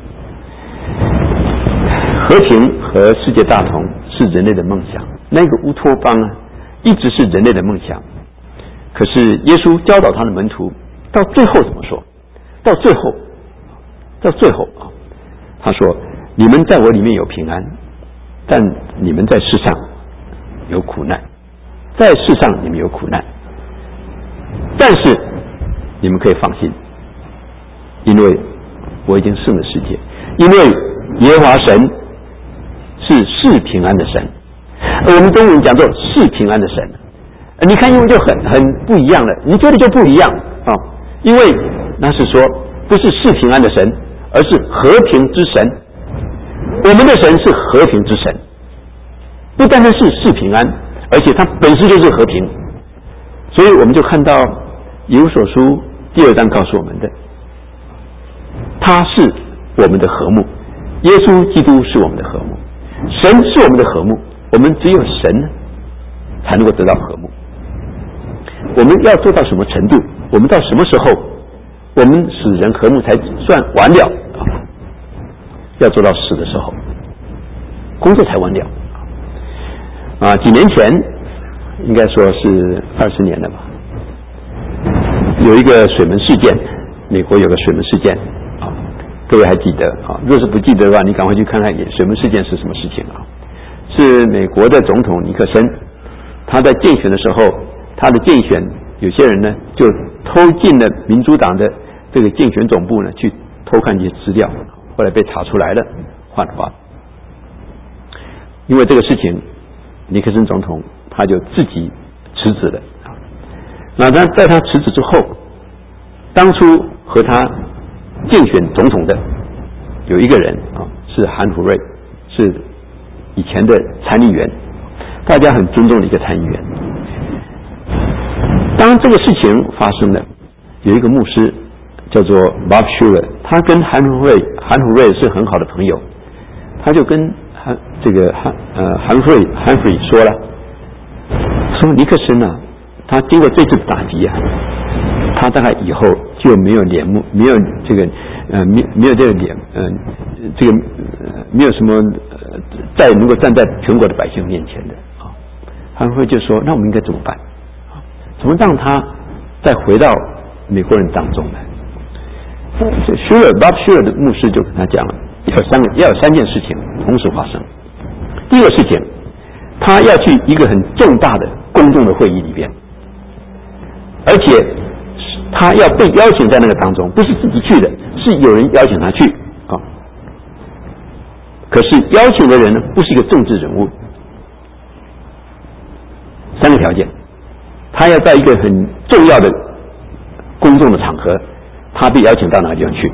和平和世界大同是人类的梦想，那个乌托邦一直是人类的梦想。可是耶稣教导他的门徒，到最后怎么说？到最后他说：你们在我里面有平安，但你们在世上有苦难，在世上你们有苦难，但是你们可以放心，因为我已经胜了世界，因为耶和华神是平安的神。我们中文讲做是平安的神，你看英文就很不一样了，你觉得就不一样因为那是说不是平安的神，而是和平之神。我们的神是和平之神，不单单是平安，而且它本身就是和平。所以我们就看到以弗所书第2章告诉我们的，他是我们的和睦，耶稣基督是我们的和睦，神是我们的和睦，我们只有神才能够得到和睦。我们要做到什么程度？我们到什么时候我们使人和睦才算完了？要做到死的时候，工作才完了几年前，应该说是20年了吧，有一个水门事件，美国有个水门事件各位还记得若是不记得的话，你赶快去看看水门事件是什么事情是美国的总统尼克森，他在竞选的时候，他的竞选有些人呢就偷进了民主党的这个竞选总部呢去偷看一些资料，后来被查出来了，换话。因为这个事情，尼克森总统他就自己辞职了那在他辞职之后，当初和他竞选总统的有一个人是韩福瑞，是以前的参议员，大家很尊重的一个参议员。当这个事情发生了，有一个牧师叫做 Bob Schuller， 他跟韩福瑞是很好的朋友，他就跟Humphrey 说了，说尼克森啊，他经过这次打击啊，他大概以后就没有脸目，没有这个没有这个脸没有什么再能够站在全国的百姓面前的啊。韩福瑞就说，那我们应该怎么办？怎么让他再回到美国人当中来？Bob Schuller 的牧师就跟他讲了，要有三件事情同时发生。第一个事情，他要去一个很重大的公众的会议里边，而且他要被邀请在那个当中，不是自己去的，是有人邀请他去啊。可是邀请的人呢，不是一个政治人物。三个条件，他要在一个很重要的公众的场合，他被邀请到哪个地方去。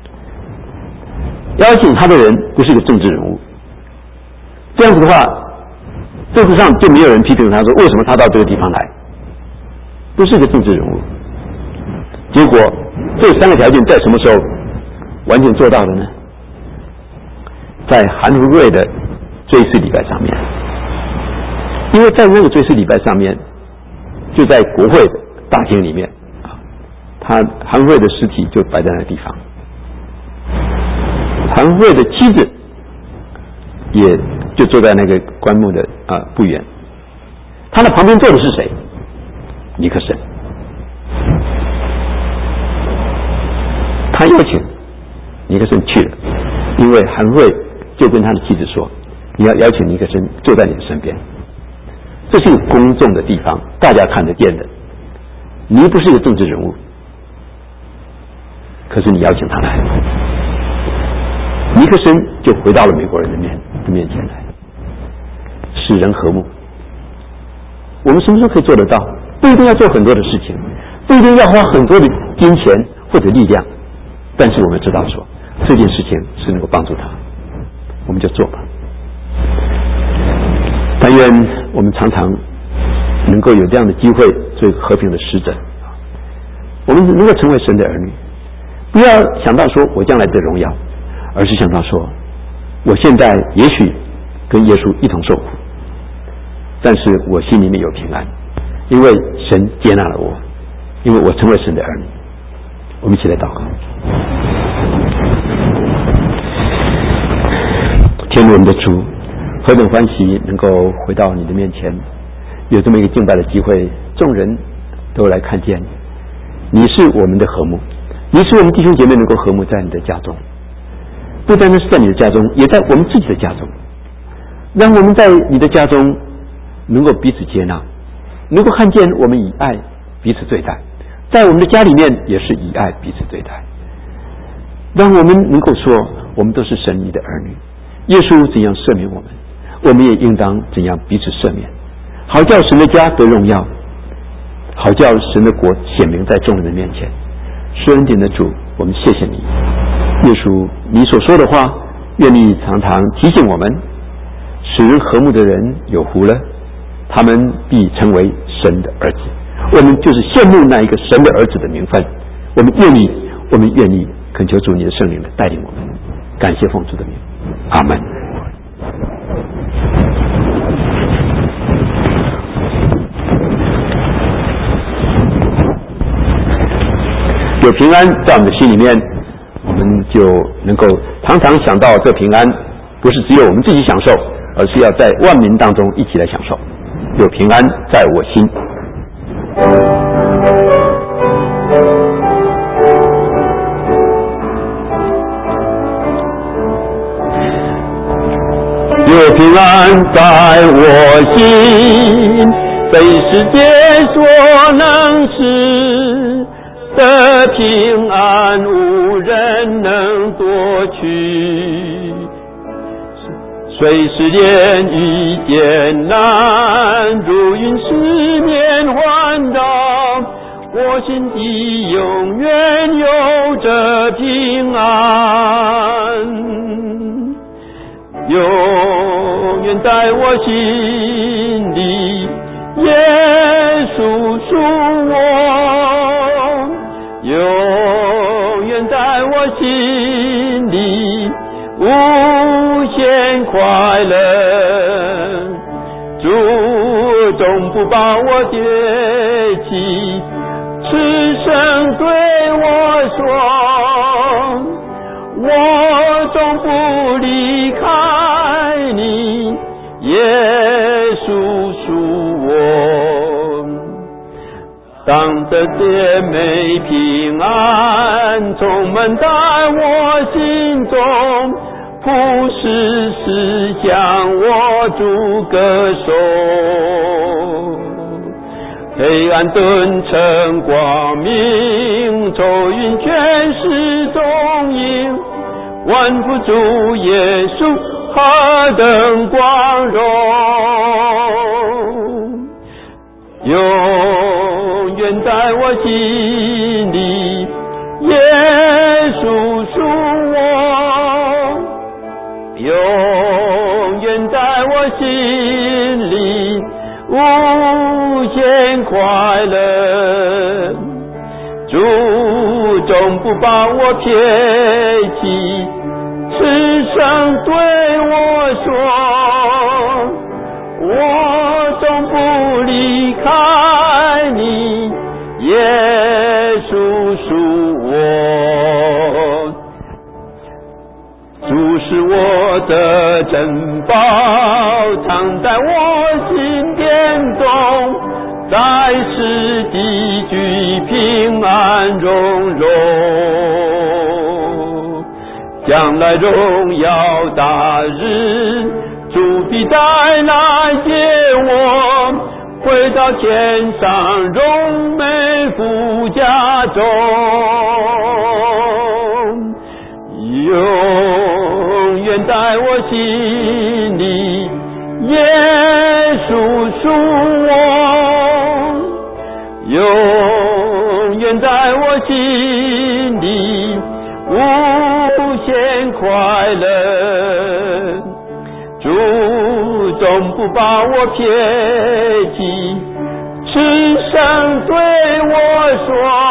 邀请他的人不是一个政治人物，这样子的话，政治上就没有人批评他说为什么他到这个地方来，不是一个政治人物。结果这三个条件在什么时候完全做到的呢？在韩福瑞的追思礼拜上面，因为在那个追思礼拜上面，就在国会的大厅里面啊，韩福瑞的尸体就摆在那个地方，韩福瑞的妻子也就坐在那个棺木的不远，他的旁边坐的是谁？尼克森。他邀请尼克森去了，因为韩福瑞就跟他的妻子说，你要邀请尼克森坐在你的身边，这是一个公众的地方，大家看得见的，你不是一个政治人物，可是你邀请他来，尼克森就回到了美国人的面前来，使人和睦。我们什么时候可以做得到？不一定要做很多的事情，不一定要花很多的金钱或者力量，但是我们知道说这件事情是能够帮助他，我们就做吧。但愿我们常常能够有这样的机会做和平的使者，我们能够成为神的儿女，不要想到说我将来的荣耀，而是想到说我现在也许跟耶稣一同受苦，但是我心里面有平安，因为神接纳了我，因为我成为神的儿女。我们一起来祷告。天父，我们的主，何等欢喜能够回到你的面前，有这么一个敬拜的机会，众人都来看见你是我们的和睦，你是我们弟兄姐妹能够和睦在你的家中，不单单是在你的家中，也在我们自己的家中，让我们在你的家中能够彼此接纳，能够看见我们以爱彼此对待，在我们的家里面也是以爱彼此对待，让我们能够说我们都是神你的儿女，耶稣怎样赦免我们，我们也应当怎样彼此赦免，好叫神的家得荣耀，好叫神的国显明在众人的面前。施恩典的主，我们谢谢你，耶稣，你所说的话愿你常常提醒我们，使人和睦的人有福了，他们必成为神的儿子。我们就是羡慕那一个神的儿子的名分，我们愿意恳求主你的圣灵来带领我们，感谢奉主的名，阿们。有平安在我们的心里面，我们就能够常常想到这平安不是只有我们自己享受，而是要在万民当中一起来享受。有平安在我心。有平安在我心，非世界所能使的平安，无人能夺取。虽试炼遇艰难，如云四面环绕，我心底永远有着平安，永远在我心里，耶稣属我，永我心里无限快乐，主总不把我丢弃，此生对我说，我总不离开你，耶稣属我。当这姐妹平安充满在我心中，普世思想我主歌颂，黑暗顿成光明，愁云全是踪影，万福主耶稣何等光荣，永远在我心里，耶稣属我，永远在我心里，无限快乐，主总不把我撇弃，此生对我说，我总不离开你，耶稣属我。主是我的珍宝，藏在我心田中，在世地居平安荣荣，将来荣耀大日，主必带来接我，回到天上荣美福家中，永远在我心里，耶稣属我，永远在我心里，无限快乐，主总不把我撇弃，此生对我说，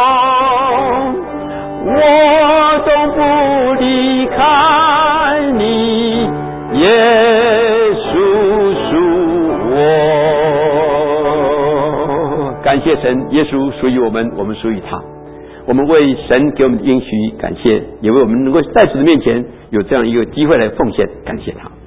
我总不离开你，耶稣属我。感谢神，耶稣属于我们，我们属于他。我们为神给我们的应许感谢，也为我们能够在主的面前有这样一个机会来奉献，感谢他。